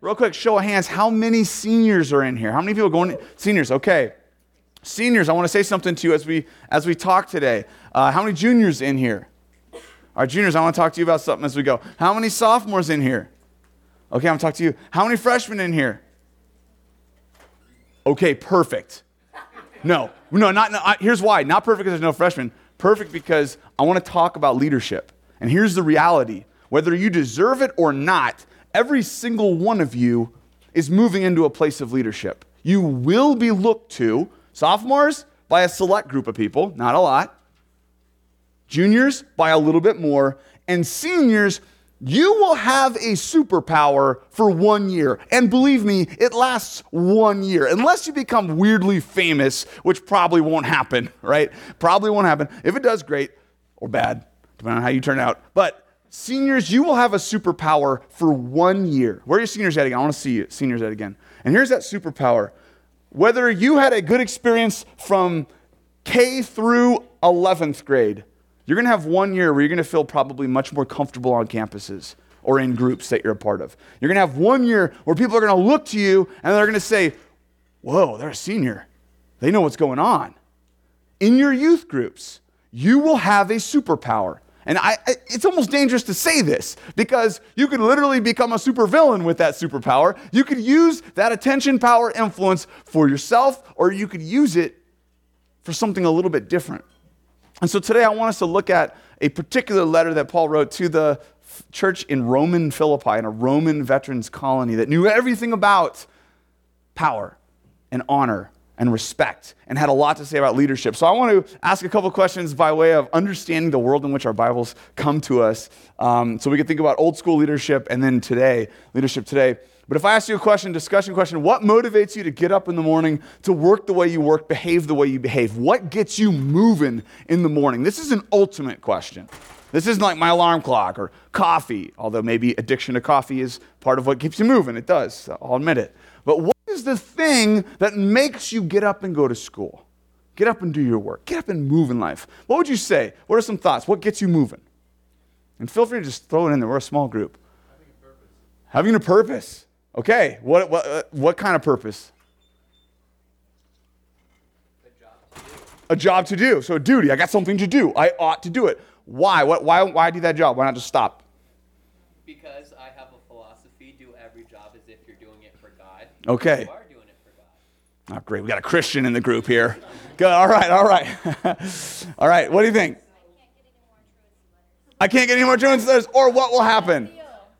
real quick, show of hands, how many seniors are in here? How many people are going to seniors? Okay. Seniors, I want to say something to you as we talk today. How many juniors in here? Our juniors, I want to talk to you about something as we go. How many sophomores in here? Okay, I'm going to talk to you. How many freshmen in here? Okay, perfect. No, here's why. Not perfect because there's no freshmen. Perfect because I want to talk about leadership. And here's the reality. Whether you deserve it or not, every single one of you is moving into a place of leadership. You will be looked to, sophomores, by a select group of people, not a lot. Juniors, by a little bit more. And seniors, you will have a superpower for 1 year. And believe me, it lasts 1 year. Unless you become weirdly famous, which probably won't happen, right? Probably won't happen. If it does, great or bad, depending on how you turn out. But seniors, you will have a superpower for 1 year. Where are your seniors at again? I want to see you, seniors at again. And here's that superpower. Whether you had a good experience from K through 11th grade, you're going to have 1 year where you're going to feel probably much more comfortable on campuses or in groups that you're a part of. You're going to have 1 year where people are going to look to you and they're going to say, whoa, they're a senior. They know what's going on. In your youth groups, you will have a superpower. And it's almost dangerous to say this because you could literally become a supervillain with that superpower. You could use that attention, power, influence for yourself, or you could use it for something a little bit different. And so today I want us to look at a particular letter that Paul wrote to the church in Roman Philippi, in a Roman veterans colony that knew everything about power and honor and respect and had a lot to say about leadership. So I want to ask a couple questions by way of understanding the world in which our Bibles come to us, so we can think about old school leadership and then leadership today. But if I ask you a question, discussion question, what motivates you to get up in the morning, to work the way you work, behave the way you behave? What gets you moving in the morning? This is an ultimate question. This isn't like my alarm clock or coffee, although maybe addiction to coffee is part of what keeps you moving. It does, I'll admit it. But what is the thing that makes you get up and go to school? Get up and do your work. Get up and move in life. What would you say? What are some thoughts? What gets you moving? And feel free to just throw it in there. We're a small group. Having a purpose. Having a purpose. Okay. What kind of purpose? A job to do. So a duty. I got something to do. I ought to do it. Why? Why do that job? Why not just stop? Because I have a philosophy, do every job as if you're doing it for God. Okay. You are doing it for God. Oh, great. We got a Christian in the group here. Good. All right. All right. What do you think? I can't get any more truants letters. Or what will happen?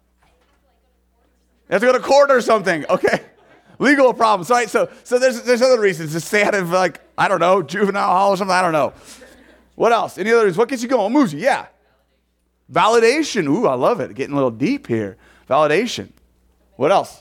You have to go to court or something. Okay. Legal problems. Right. So there's other reasons to stay out of, like, I don't know, juvenile hall or something. I don't know. What else? Any other reasons? What gets you going? What moves you? Yeah. Validation. Ooh, I love it. Getting a little deep here. Validation. What else?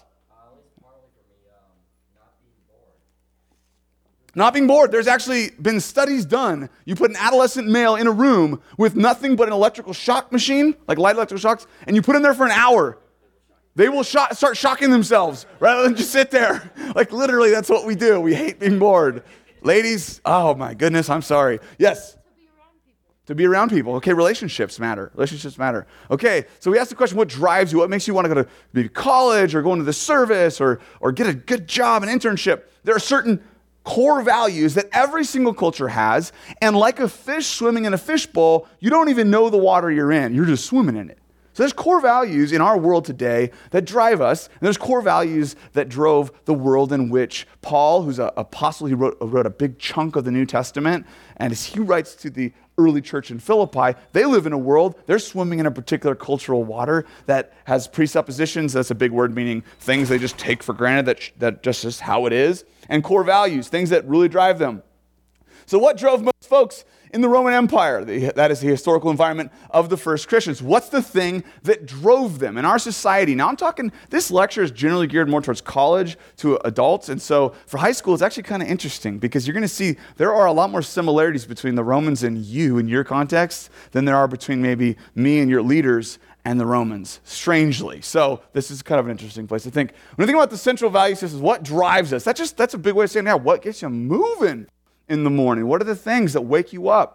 Not being bored. There's actually been studies done. You put an adolescent male in a room with nothing but an electrical shock machine, like light electrical shocks, and you put them there for an hour. They will start shocking themselves rather than just sit there. Like, literally, that's what we do. We hate being bored. Ladies, oh my goodness, I'm sorry. Yes? To be around people. Okay, relationships matter. Okay, so we asked the question, what drives you? What makes you want to go to maybe college or go into the service or get a good job, an internship? There are certain core values that every single culture has, and like a fish swimming in a fishbowl, you don't even know the water you're in. You're just swimming in it. So there's core values in our world today that drive us, and there's core values that drove the world in which Paul, who's an apostle, he wrote a big chunk of the New Testament, and as he writes to the early church in Philippi, they live in a world, they're swimming in a particular cultural water that has presuppositions, that's a big word meaning things they just take for granted that just is how it is, and core values, things that really drive them. So what drove most folks in the Roman Empire? That is the historical environment of the first Christians. What's the thing that drove them in our society? Now I'm talking, this lecture is generally geared more towards college to adults. And so for high school, it's actually kind of interesting because you're going to see there are a lot more similarities between the Romans and you in your context than there are between maybe me and your leaders and the Romans, strangely. So this is kind of an interesting place to think. When you think about the central value systems, what drives us? That's a big way of saying, yeah, what gets you moving in the morning? What are the things that wake you up?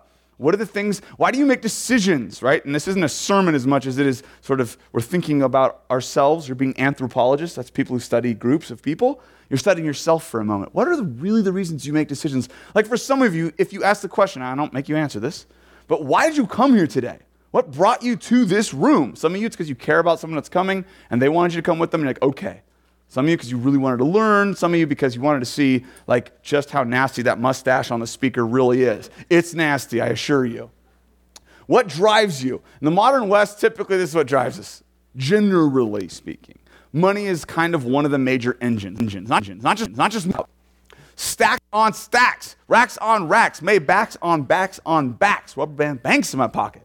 What are the things, why do you make decisions, right? And this isn't a sermon as much as it is sort of, we're thinking about ourselves. You're being anthropologists. That's people who study groups of people. You're studying yourself for a moment. What are really the reasons you make decisions? Like for some of you, if you ask the question, I don't make you answer this, but why did you come here today? What brought you to this room? Some of you, it's because you care about someone that's coming and they wanted you to come with them and you're like, okay. Some of you because you really wanted to learn. Some of you because you wanted to see like just how nasty that mustache on the speaker really is. It's nasty, I assure you. What drives you? In the modern West, typically this is what drives us, generally speaking. Money is kind of one of the major engines. Not just stacks on stacks, racks on racks, made backs on backs on backs. Rubber band banks in my pocket.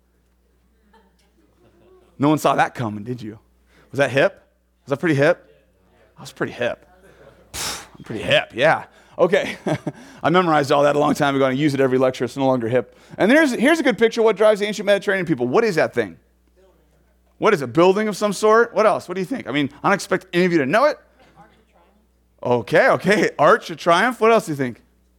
No one saw that coming, did you? Was that hip? Was that pretty hip? I was pretty hip. I'm pretty hip, yeah. Okay, I memorized all that a long time ago and I use it every lecture. It's no longer hip. And here's a good picture of what drives the ancient Mediterranean people. What is that thing? What is it, building of some sort? What else? What do you think? I mean, I don't expect any of you to know it. Okay, Arch of Triumph. What else do you think?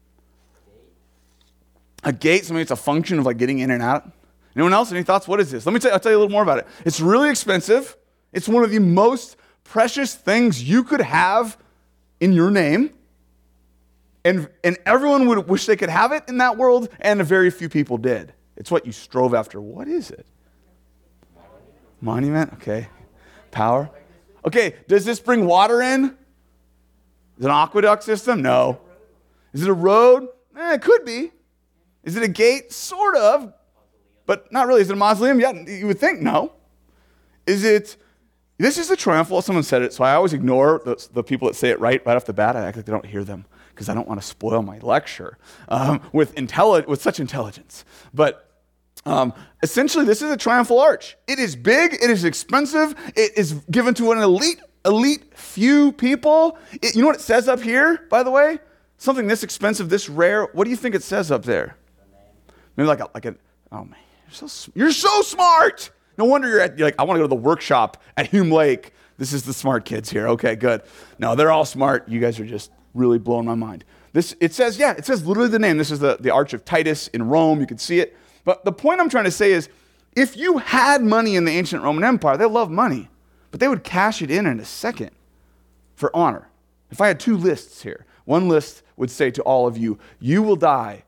A gate, something that's a function of like getting in and out. Anyone else? Any thoughts? What is this? I'll tell you a little more about it. It's really expensive. It's one of the most precious things you could have in your name. And everyone would wish they could have it in that world, and very few people did. It's what you strove after. What is it? Monument? Okay. Power? Okay, does this bring water in? Is it an aqueduct system? No. Is it a road? It could be. Is it a gate? Sort of. But not really. Is it a mausoleum? Yeah, you would think no. Is it... This is the triumphal. Someone said it, so I always ignore the people that say it right off the bat. I act like they don't hear them because I don't want to spoil my lecture with such intelligence. But essentially, this is a triumphal arch. It is big. It is expensive. It is given to an elite few people. You know what it says up here, by the way? Something this expensive, this rare. What do you think it says up there? Maybe like a. Oh man, you're so smart. No wonder you're like, I want to go to the workshop at Hume Lake. This is the smart kids here. Okay, good. No, they're all smart. You guys are just really blowing my mind. It says literally the name. This is the Arch of Titus in Rome. You can see it. But the point I'm trying to say is, if you had money in the ancient Roman Empire, they loved money, but they would cash it in a second for honor. If I had two lists here, one list would say to all of you, you will die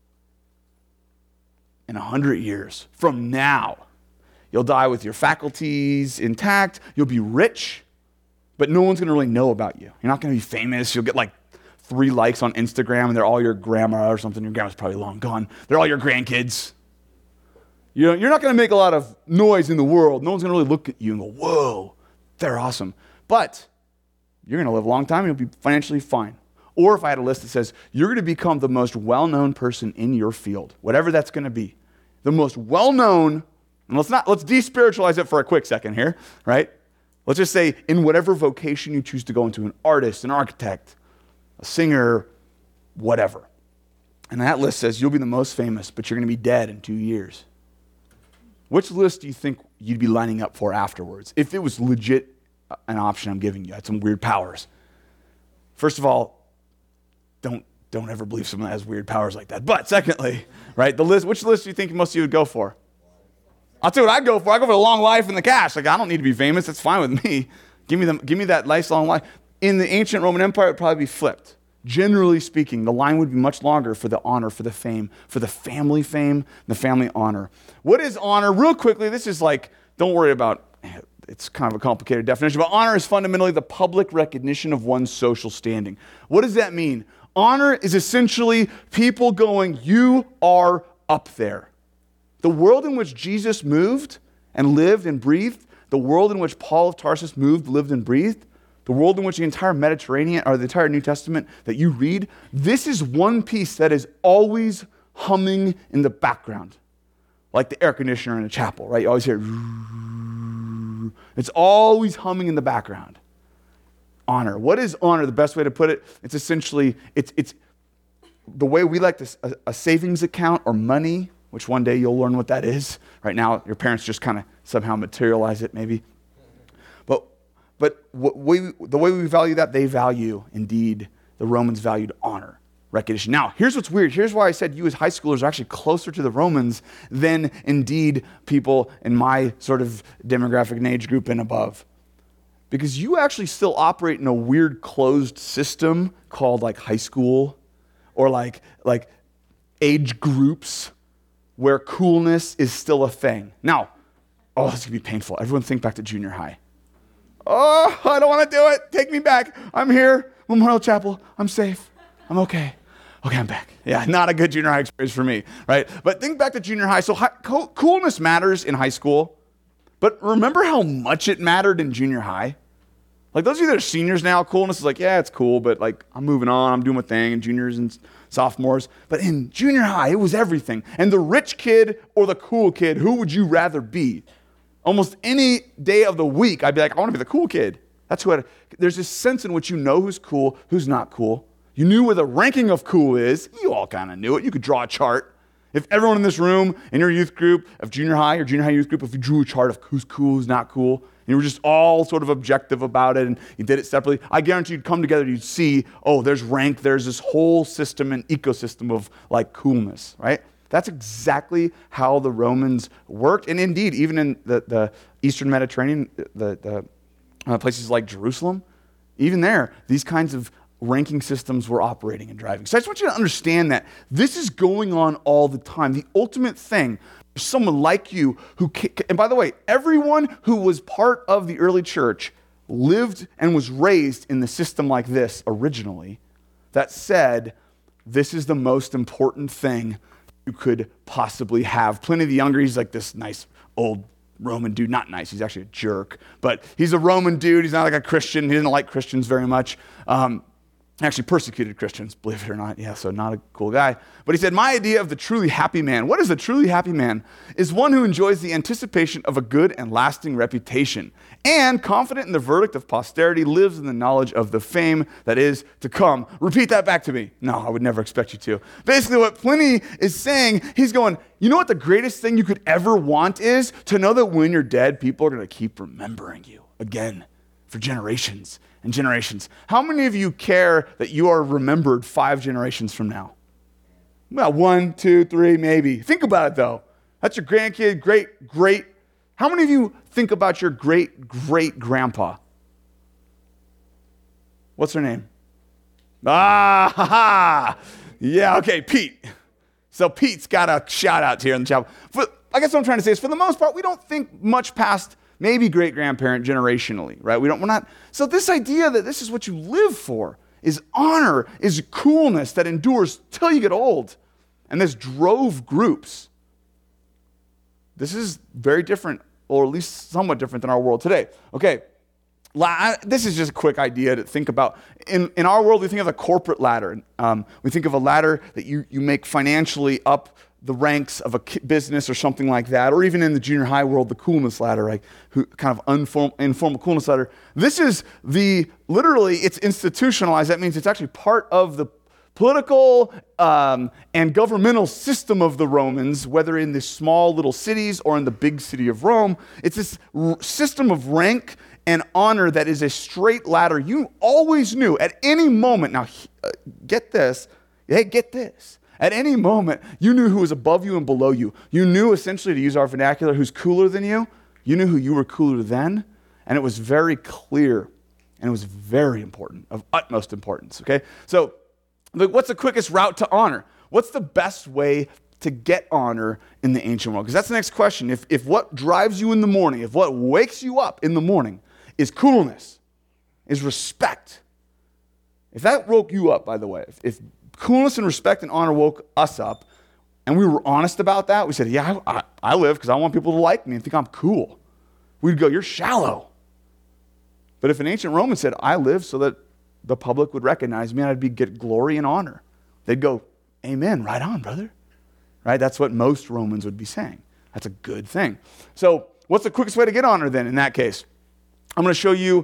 in 100 years from now. You'll die with your faculties intact. You'll be rich, but no one's going to really know about you. You're not going to be famous. You'll get like 3 likes on Instagram, and they're all your grandma or something. Your grandma's probably long gone. They're all your grandkids. You're not going to make a lot of noise in the world. No one's going to really look at you and go, whoa, they're awesome. But you're going to live a long time, and you'll be financially fine. Or if I had a list that says, you're going to become the most well-known person in your field, whatever that's going to be, the most well-known. And let's despiritualize it for a quick second here, right? Let's just say in whatever vocation you choose to go into, an artist, an architect, a singer, whatever. And that list says you'll be the most famous, but you're going to be dead in 2 years. Which list do you think you'd be lining up for afterwards? If it was legit an option I'm giving you, I had some weird powers. First of all, don't ever believe someone that has weird powers like that. But secondly, right, which list do you think most of you would go for? I'll tell you what I'd go for. I'd go for the long life and the cash. Like, I don't need to be famous. That's fine with me. Give me that nice long life. In the ancient Roman Empire, it would probably be flipped. Generally speaking, the line would be much longer for the honor, for the fame, for the family fame, the family honor. What is honor? Real quickly, this is like, don't worry about, it's kind of a complicated definition, but honor is fundamentally the public recognition of one's social standing. What does that mean? Honor is essentially people going, you are up there. The world in which Jesus moved and lived and breathed, the world in which Paul of Tarsus moved, lived, and breathed, the world in which the entire Mediterranean, or the entire New Testament that you read, this is one piece that is always humming in the background. Like the air conditioner in a chapel, right? You always hear, it's always humming in the background. Honor. What is honor? The best way to put it, it's essentially, it's the way we like this, a savings account or money, which one day you'll learn what that is. Right now, your parents just kind of somehow materialize it, maybe. But the way we value that, they value, indeed, the Romans valued honor. recognition. Now, here's what's weird. Here's why I said you as high schoolers are actually closer to the Romans than indeed people in my sort of demographic and age group and above. Because you actually still operate in a weird closed system called like high school or like age groups where coolness is still a thing. Now, this is going to be painful. Everyone think back to junior high. Oh, I don't want to do it. Take me back. I'm here. Memorial Chapel. I'm safe. I'm okay. Okay, I'm back. Yeah, not a good junior high experience for me, right? But think back to junior high. So coolness matters in high school. But remember how much it mattered in junior high? Like those of you that are seniors now, coolness is like, yeah, it's cool, but like I'm moving on, I'm doing my thing, and juniors and sophomores. But in junior high, it was everything. And the rich kid or the cool kid, who would you rather be? Almost any day of the week, I'd be like, I want to be the cool kid. There's this sense in which you know who's cool, who's not cool. You knew where the ranking of cool is. You all kind of knew it. You could draw a chart. If everyone in this room, in your youth group of junior high or junior high youth group, if you drew a chart of who's cool, who's not cool, and you were just all sort of objective about it and you did it separately, I guarantee you'd come together, you'd see, there's rank, there's this whole system and ecosystem of like coolness, right? That's exactly how the Romans worked. And indeed, even in the Eastern Mediterranean, the places like Jerusalem, even there, these kinds of ranking systems were operating and driving. So I just want you to understand that this is going on all the time. The ultimate thing, someone like you and by the way, everyone who was part of the early church lived and was raised in the system like this originally that said, this is the most important thing you could possibly have. Pliny the Younger, he's like this nice old Roman dude. Not nice, he's actually a jerk, but he's a Roman dude. He's not like a Christian. He didn't like Christians very much. Actually persecuted Christians, believe it or not. Yeah, so not a cool guy. But he said, my idea of the truly happy man, what is a truly happy man? Is one who enjoys the anticipation of a good and lasting reputation and confident in the verdict of posterity, lives in the knowledge of the fame that is to come. Repeat that back to me. No, I would never expect you to. Basically what Pliny is saying, he's going, you know what the greatest thing you could ever want is? To know that when you're dead, people are going to keep remembering you again for generations and generations. How many of you care that you are remembered 5 generations from now? Well, 1, 2, 3, maybe. Think about it though. That's your grandkid, great. How many of you think about your great-grandpa? What's her name? Yeah, okay, Pete. So Pete's got a shout out here in the chapel. I guess what I'm trying to say is for the most part, we don't think much past maybe great-grandparent generationally, right? We're not. So this idea that this is what you live for is honor, is coolness that endures till you get old. And this drove groups. This is very different, or at least somewhat different than our world today. Okay, this is just a quick idea to think about. In our world, we think of a corporate ladder. We think of a ladder that you make financially up the ranks of a business or something like that, or even in the junior high world, the coolness ladder, like kind of informal coolness ladder. This is literally, it's institutionalized. That means it's actually part of the political and governmental system of the Romans, whether in the small little cities or in the big city of Rome. It's this system of rank and honor that is a straight ladder. You always knew at any moment, now get this, at any moment, you knew who was above you and below you. You knew, essentially, to use our vernacular, who's cooler than you. You knew who you were cooler than, and it was very clear, and it was very important, of utmost importance, okay? So, what's the quickest route to honor? What's the best way to get honor in the ancient world? Because that's the next question. If what drives you in the morning, if what wakes you up in the morning is coolness, is respect, if that woke you up, by the way, if coolness and respect and honor woke us up, and we were honest about that. We said, yeah, I live because I want people to like me and think I'm cool. We'd go, you're shallow. But if an ancient Roman said, I live so that the public would recognize me and I'd get glory and honor, they'd go, amen, right on, brother. Right? That's what most Romans would be saying. That's a good thing. So what's the quickest way to get honor then in that case? I'm going to show you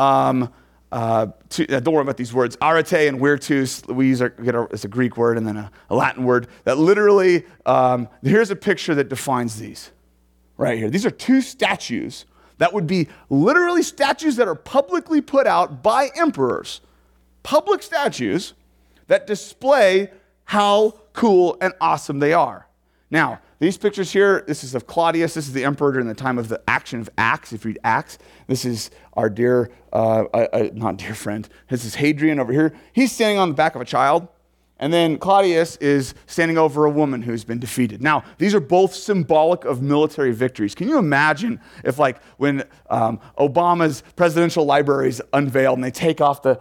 don't worry about these words. Arete and virtus, it's a Greek word and then a Latin word that literally, here's a picture that defines these right here. These are 2 statues that would be literally statues that are publicly put out by emperors. Public statues that display how cool and awesome they are. Now, these pictures here, this is of Claudius. This is the emperor during the time of the action of Acts. If you read Acts, this is our dear, not dear friend. This is Hadrian over here. He's standing on the back of a child. And then Claudius is standing over a woman who's been defeated. Now, these are both symbolic of military victories. Can you imagine if, like, when Obama's presidential library is unveiled and they take off the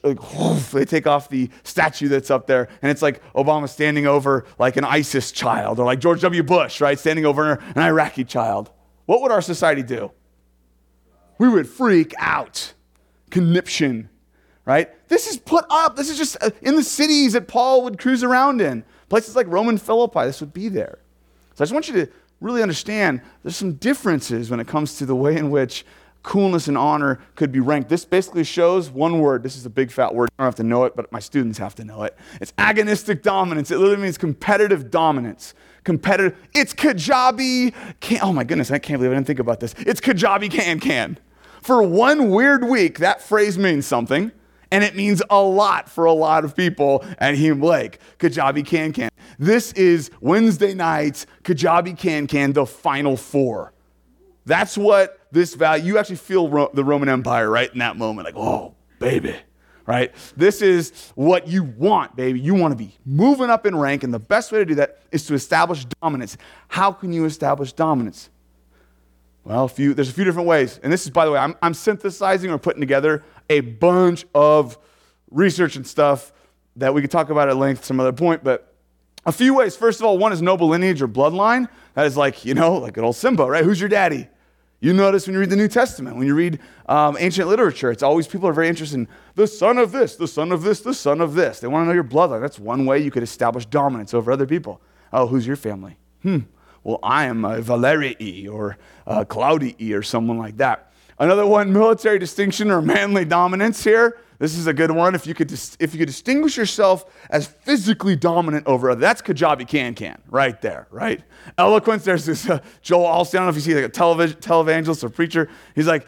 statue that's up there, and it's like Obama standing over like an ISIS child, or like George W. Bush, right, standing over an Iraqi child? What would our society do? We would freak out. Conniption. Right? This is put up. This is just in the cities that Paul would cruise around in. Places like Rome and Philippi, this would be there. So I just want you to really understand there's some differences when it comes to the way in which coolness and honor could be ranked. This basically shows one word. This is a big fat word. I don't have to know it, but my students have to know it. It's agonistic dominance. It literally means competitive dominance. Competitive. It's Kajabi can. Oh my goodness, I can't believe I didn't think about this. It's Kajabi can. For one weird week, that phrase means something. And it means a lot for a lot of people at Hume Lake. Kajabi Can. This is Wednesday night's Kajabi Can, the Final Four. That's what this value, you actually feel the Roman Empire right in that moment. Like, oh, baby, right? This is what you want, baby. You want to be moving up in rank, and the best way to do that is to establish dominance. How can you establish dominance? Well, there's a few different ways. And this is, by the way, I'm synthesizing or putting together a bunch of research and stuff that we could talk about at length some other point. But a few ways. First of all, one is noble lineage or bloodline. That is like, like good old Simba, right? Who's your daddy? You notice when you read the New Testament, when you read ancient literature, it's always people are very interested in the son of this, the son of this, the son of this. They want to know your bloodline. That's one way you could establish dominance over other people. Oh, who's your family? Well, I am Valerii or Claudii or someone like that. Another one, military distinction or manly dominance here. This is a good one. If you could distinguish yourself as physically dominant over others, that's Kajabi Can right there, right? Eloquence, there's this Joel Osteen. I don't know if you see like a televangelist or preacher. He's like,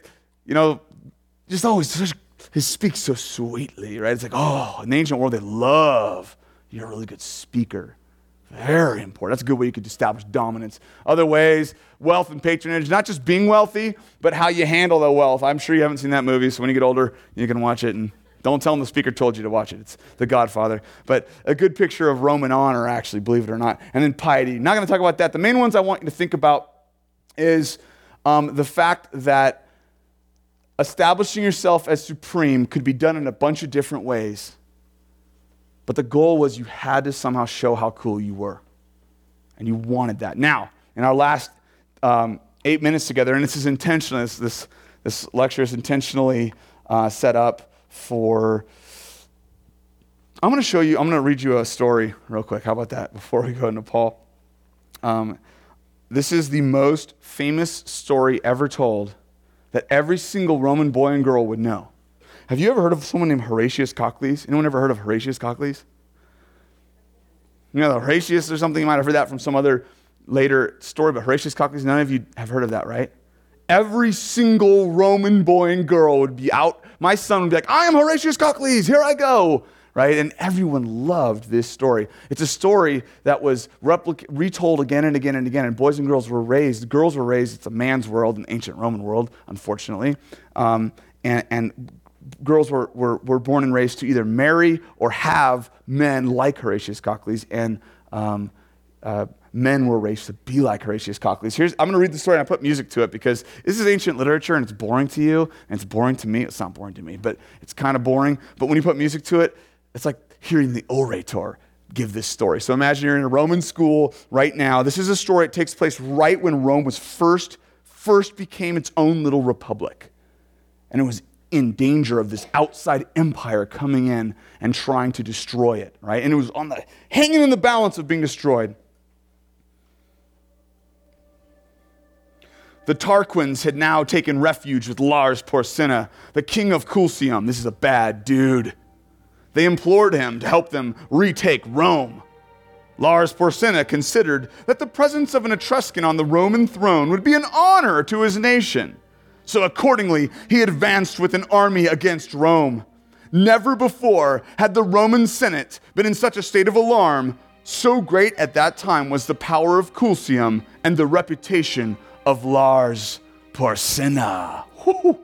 just always, he speaks so sweetly, right? It's like, oh, in the ancient world, they love, you're a really good speaker. Very important. That's a good way you could establish dominance. Other ways, wealth and patronage, not just being wealthy, but how you handle the wealth. I'm sure you haven't seen that movie, so when you get older, you can watch it, and don't tell them the speaker told you to watch it. It's The Godfather. But a good picture of Roman honor, actually, believe it or not. And then piety. Not going to talk about that. The main ones I want you to think about is the fact that establishing yourself as supreme could be done in a bunch of different ways. But the goal was you had to somehow show how cool you were. And you wanted that. Now, in our last 8 minutes together, and this is intentional, this lecture is intentionally set up for, I'm going to read you a story real quick. How about that before we go into Paul? This is the most famous story ever told that every single Roman boy and girl would know. Have you ever heard of someone named Horatius Cocles? Anyone ever heard of Horatius Cocles? Horatius or something, you might have heard that from some other later story, but Horatius Cocles, none of you have heard of that, right? Every single Roman boy and girl would be out. My son would be like, I am Horatius Cocles, here I go, right? And everyone loved this story. It's a story that was retold again and again and again, and boys and girls were raised. Girls were raised, it's a man's world, an ancient Roman world, unfortunately. And girls were born and raised to either marry or have men like Horatius Cocles, and men were raised to be like Horatius Cocles. I'm going to read the story, and I put music to it because this is ancient literature, and it's boring to you, and it's boring to me. It's not boring to me, but it's kind of boring. But when you put music to it, it's like hearing the orator give this story. So imagine you're in a Roman school right now. This is a story that takes place right when Rome was first became its own little republic. And it was in danger of this outside empire coming in and trying to destroy it, right? And it was hanging in the balance of being destroyed. The Tarquins had now taken refuge with Lars Porsena, the king of Culsium. This is a bad dude. They implored him to help them retake Rome. Lars Porsena considered that the presence of an Etruscan on the Roman throne would be an honor to his nation. So accordingly, he advanced with an army against Rome. Never before had the Roman Senate been in such a state of alarm. So great at that time was the power of Coulcium and the reputation of Lars Porsena. Woo-hoo.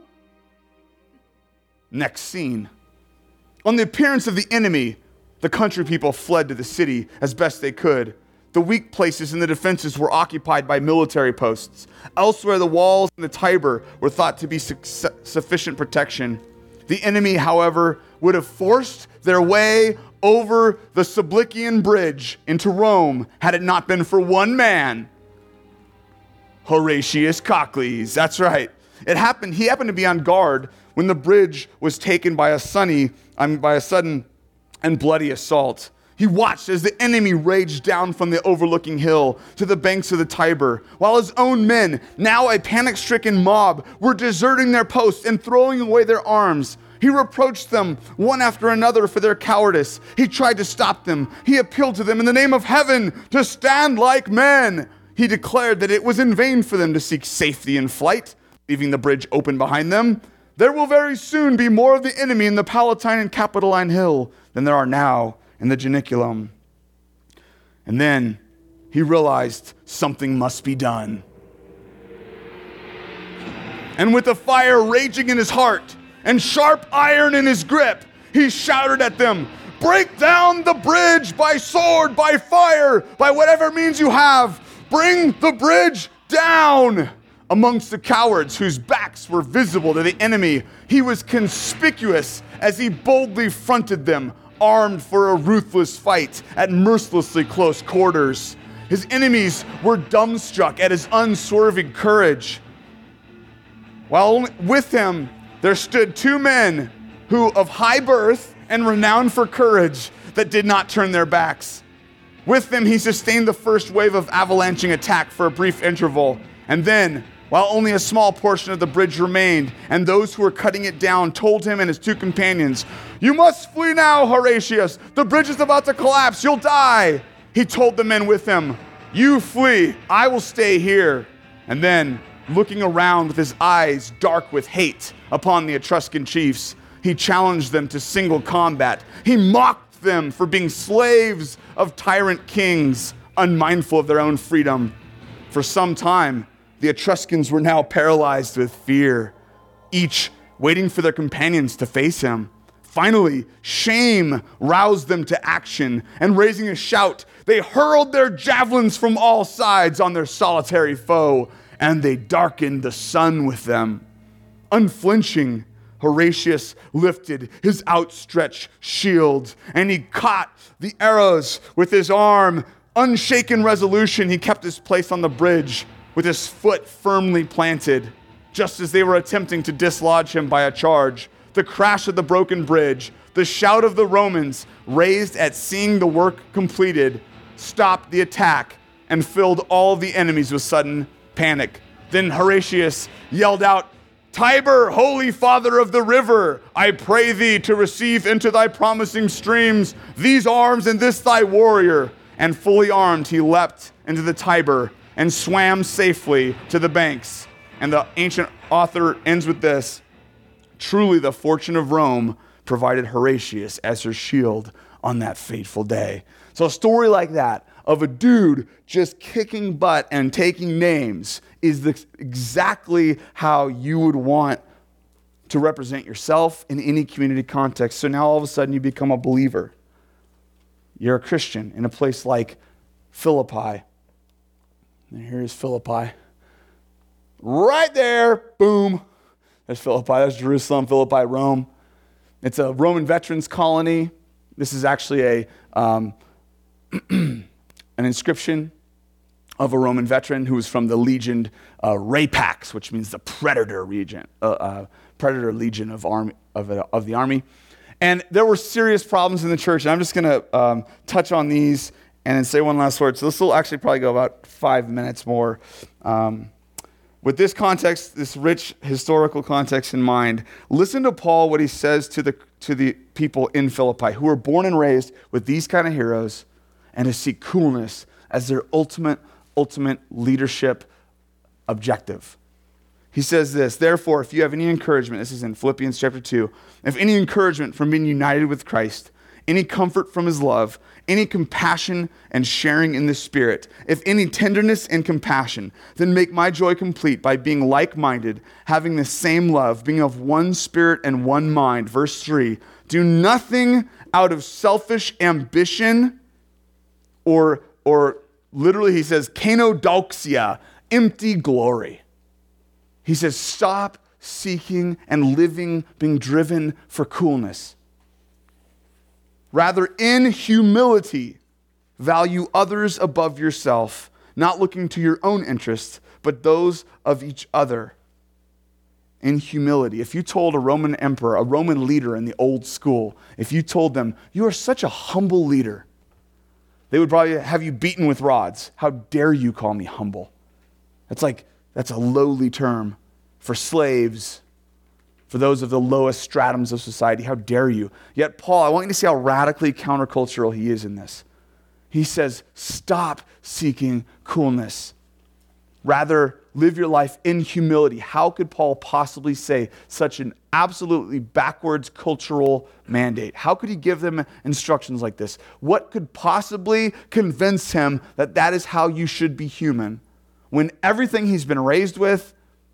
Next scene. On the appearance of the enemy, the country people fled to the city as best they could. The weak places in the defenses were occupied by military posts. Elsewhere, the walls and the Tiber were thought to be sufficient protection. The enemy, however, would have forced their way over the Sublician Bridge into Rome had it not been for one man, Horatius Cocles. That's right. He happened to be on guard when the bridge was taken by a sudden and bloody assault. He watched as the enemy raged down from the overlooking hill to the banks of the Tiber, while his own men, now a panic-stricken mob, were deserting their posts and throwing away their arms. He reproached them one after another for their cowardice. He tried to stop them. He appealed to them in the name of heaven to stand like men. He declared that it was in vain for them to seek safety in flight, leaving the bridge open behind them. There will very soon be more of the enemy in the Palatine and Capitoline Hill than there are now in the Janiculum. And then he realized something must be done. And with a fire raging in his heart and sharp iron in his grip, he shouted at them, "Break down the bridge by sword, by fire, by whatever means you have. Bring the bridge down." Amongst the cowards whose backs were visible to the enemy, he was conspicuous as he boldly fronted them, armed for a ruthless fight at mercilessly close quarters. His enemies were dumbstruck at his unswerving courage. While with him there stood two men who of high birth and renowned for courage that did not turn their backs. With them he sustained the first wave of avalanching attack for a brief interval, and then, while only a small portion of the bridge remained, and those who were cutting it down told him and his two companions, "You must flee now, Horatius. The bridge is about to collapse. You'll die." He told the men with him, "You flee. I will stay here." And then, looking around with his eyes dark with hate upon the Etruscan chiefs, he challenged them to single combat. He mocked them for being slaves of tyrant kings, unmindful of their own freedom. For some time, the Etruscans were now paralyzed with fear, each waiting for their companions to face him. Finally, shame roused them to action, and raising a shout, they hurled their javelins from all sides on their solitary foe, and they darkened the sun with them. Unflinching, Horatius lifted his outstretched shield, and he caught the arrows with his arm. Unshaken resolution, he kept his place on the bridge, with his foot firmly planted. Just as they were attempting to dislodge him by a charge, the crash of the broken bridge, the shout of the Romans raised at seeing the work completed, stopped the attack and filled all the enemies with sudden panic. Then Horatius yelled out, "Tiber, holy father of the river, I pray thee to receive into thy promising streams these arms and this thy warrior." And fully armed, he leapt into the Tiber and swam safely to the banks. And the ancient author ends with this: "Truly the fortune of Rome provided Horatius as her shield on that fateful day." So a story like that of a dude just kicking butt and taking names is exactly how you would want to represent yourself in any community context. So now all of a sudden you become a believer. You're a Christian in a place like Philippi. And here's Philippi. Right there, boom. There's Philippi, there's Jerusalem, Philippi, Rome. It's a Roman veterans colony. This is actually an inscription of a Roman veteran who was from the legion Rapax, which means the predator legion of the army. And there were serious problems in the church, and I'm just going to touch on these and then say one last word. So this will actually probably go about 5 minutes more. With this context, this rich historical context in mind, listen to Paul, what he says to the people in Philippi who were born and raised with these kind of heroes and to see coolness as their ultimate leadership objective. He says this, therefore, if you have any encouragement, this is in Philippians chapter 2, if any encouragement from being united with Christ, any comfort from his love, any compassion and sharing in the Spirit, if any tenderness and compassion, then make my joy complete by being like-minded, having the same love, being of one spirit and one mind. Verse 3, do nothing out of selfish ambition or literally he says, kenodoxia, empty glory. He says, stop seeking and living, being driven for coolness. Rather, in humility, value others above yourself, not looking to your own interests, but those of each other. In humility. If you told a Roman emperor, a Roman leader in the old school, if you told them, you are such a humble leader, they would probably have you beaten with rods. How dare you call me humble? That's a lowly term for slaves, for those of the lowest stratums of society. How dare you? Yet Paul, I want you to see how radically countercultural he is in this. He says, stop seeking coolness. Rather, live your life in humility. How could Paul possibly say such an absolutely backwards cultural mandate? How could he give them instructions like this? What could possibly convince him that that is how you should be human when everything he's been raised with,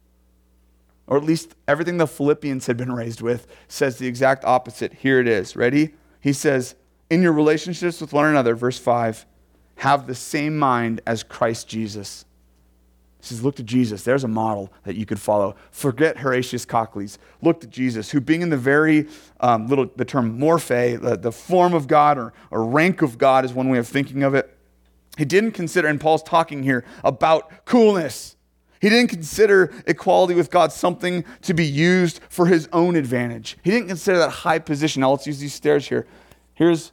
or at least everything the Philippians had been raised with, says the exact opposite? Here it is. Ready? He says, in your relationships with one another, verse 5, have the same mind as Christ Jesus. He says, look to Jesus. There's a model that you could follow. Forget Horatius Cocles. Look to Jesus, who being in the very the term morphe, the form of God or rank of God is one way of thinking of it. He didn't consider, and Paul's talking here about coolness. He didn't consider equality with God something to be used for his own advantage. He didn't consider that high position. Now let's use these stairs here. Here's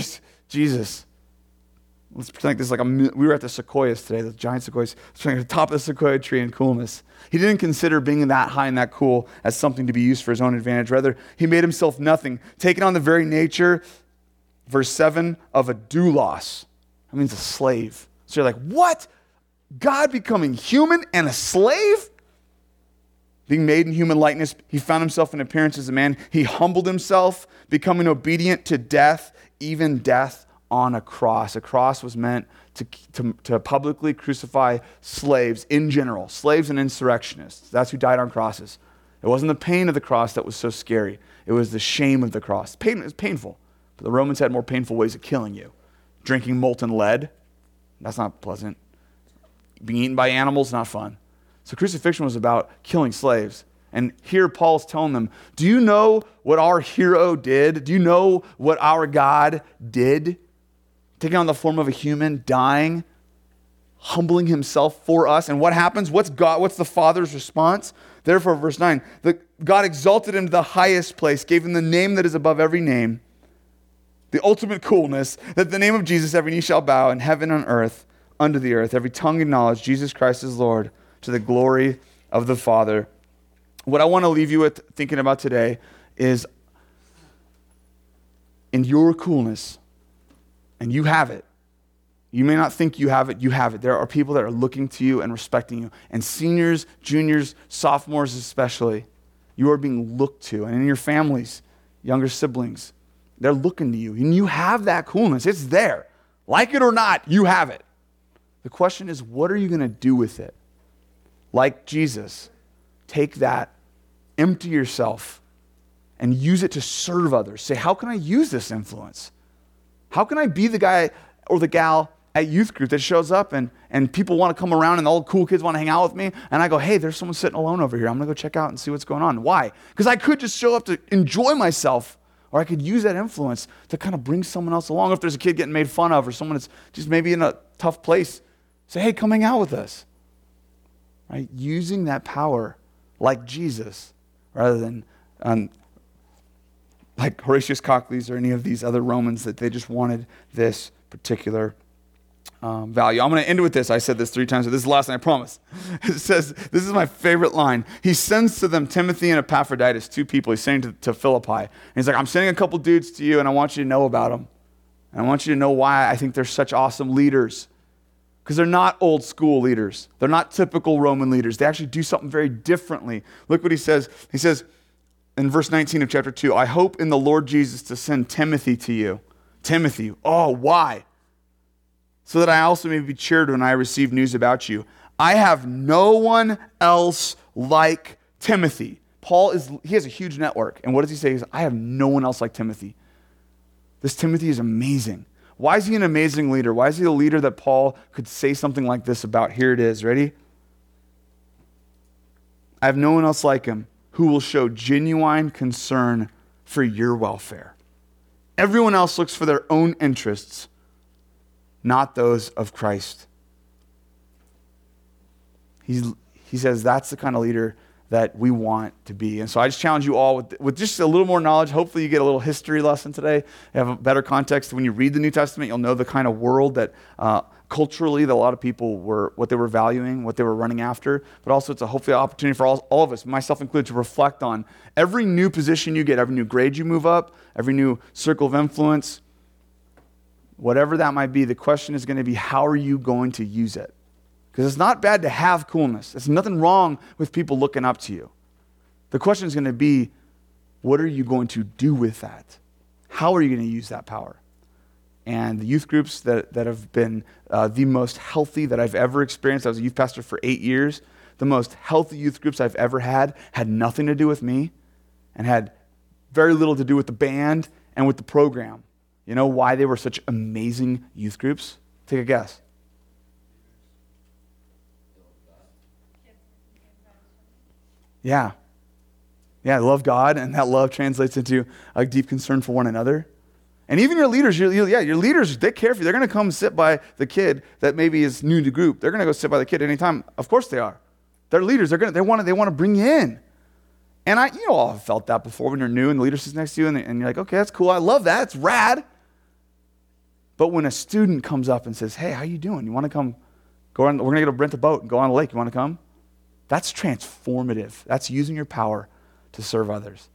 Jesus. Let's pretend like this we were at the sequoias today, the giant sequoias. Let's pretend at the top of the sequoia tree in coolness. He didn't consider being that high and that cool as something to be used for his own advantage. Rather, he made himself nothing, taking on the very nature, verse 7, of a doulos. That means a slave. So you're like, what? God becoming human and a slave? Being made in human likeness, he found himself in appearance as a man. He humbled himself, becoming obedient to death, even death on a cross. A cross was meant to publicly crucify slaves in general, slaves and insurrectionists. That's who died on crosses. It wasn't the pain of the cross that was so scary. It was the shame of the cross. Pain is painful, but the Romans had more painful ways of killing you. Drinking molten lead, that's not pleasant. Being eaten by animals, not fun. So crucifixion was about killing slaves. And here Paul's telling them, do you know what our hero did? Do you know what our God did? Taking on the form of a human, dying, humbling himself for us. And what happens? What's the Father's response? Therefore, verse 9, God exalted him to the highest place, gave him the name that is above every name, the ultimate coolness, that the name of Jesus every knee shall bow in heaven and on earth, under the earth, every tongue acknowledge Jesus Christ is Lord, to the glory of the Father. What I want to leave you with thinking about today is, in your coolness, and you have it. You may not think you have it, you have it. There are people that are looking to you and respecting you. And seniors, juniors, sophomores especially, you are being looked to. And in your families, younger siblings, they're looking to you. And you have that coolness. It's there. Like it or not, you have it. The question is, what are you going to do with it? Like Jesus, take that, empty yourself, and use it to serve others. Say, how can I use this influence? How can I be the guy or the gal at youth group that shows up and people want to come around and all the cool kids want to hang out with me? And I go, hey, there's someone sitting alone over here. I'm going to go check out and see what's going on. Why? Because I could just show up to enjoy myself, or I could use that influence to kind of bring someone else along. If there's a kid getting made fun of or someone that's just maybe in a tough place, say, hey, come hang out with us. Right? Using that power like Jesus rather than like Horatius Cocles or any of these other Romans that they just wanted this particular value. I'm going to end with this. I said this 3 times, but this is the last one, I promise. It says, this is my favorite line. He sends to them Timothy and Epaphroditus, 2 people. He's sending to Philippi. And he's like, I'm sending a couple dudes to you, and I want you to know about them. And I want you to know why I think they're such awesome leaders. because they're not old school leaders. They're not typical Roman leaders. They actually do something very differently. Look what he says. He says in verse 19 of chapter 2, I hope in the Lord Jesus to send Timothy to you. Timothy, oh, why? So that I also may be cheered when I receive news about you. I have no one else like Timothy. He has a huge network. And what does he say? He says, I have no one else like Timothy. This Timothy is amazing. Why is he an amazing leader? Why is he a leader that Paul could say something like this about? Here it is. Ready? I have no one else like him who will show genuine concern for your welfare. Everyone else looks for their own interests, not those of Christ. He says that's the kind of leader that we want to be. And so I just challenge you all with just a little more knowledge. Hopefully you get a little history lesson today. You have a better context. When you read the New Testament, you'll know the kind of world that culturally that a lot of people what they were valuing, what they were running after. But also it's hopefully an opportunity for all of us, myself included, to reflect on every new position you get, every new grade you move up, every new circle of influence, whatever that might be. The question is going to be, how are you going to use it? Because it's not bad to have coolness. There's nothing wrong with people looking up to you. The question is going to be, what are you going to do with that? How are you going to use that power? And the youth groups that have been the most healthy that I've ever experienced, I was a youth pastor for 8 years, the most healthy youth groups I've ever had nothing to do with me and had very little to do with the band and with the program. You know why they were such amazing youth groups? Take a guess. Yeah, love God, and that love translates into a deep concern for one another. And even your leaders, your leaders, they care for you. They're going to come sit by the kid that maybe is new to group. They're going to go sit by the kid anytime. Of course they are. They're leaders. They want to bring you in. And you all have felt that before when you're new and the leader sits next to you and you're like, okay, that's cool. I love that. It's rad. But when a student comes up and says, hey, how you doing? You want to come? We're going to go rent a boat and go on a lake. You want to come? That's transformative. That's using your power to serve others.